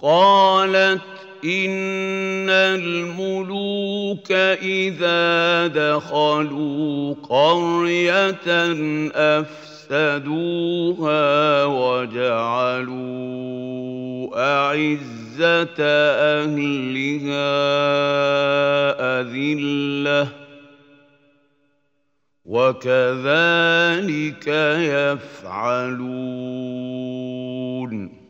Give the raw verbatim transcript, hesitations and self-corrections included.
قالت إن الملوك إذا دخلوا قرية أفسدوها وجعلوا أعزة أهلها أذلة وكذلك يفعلون.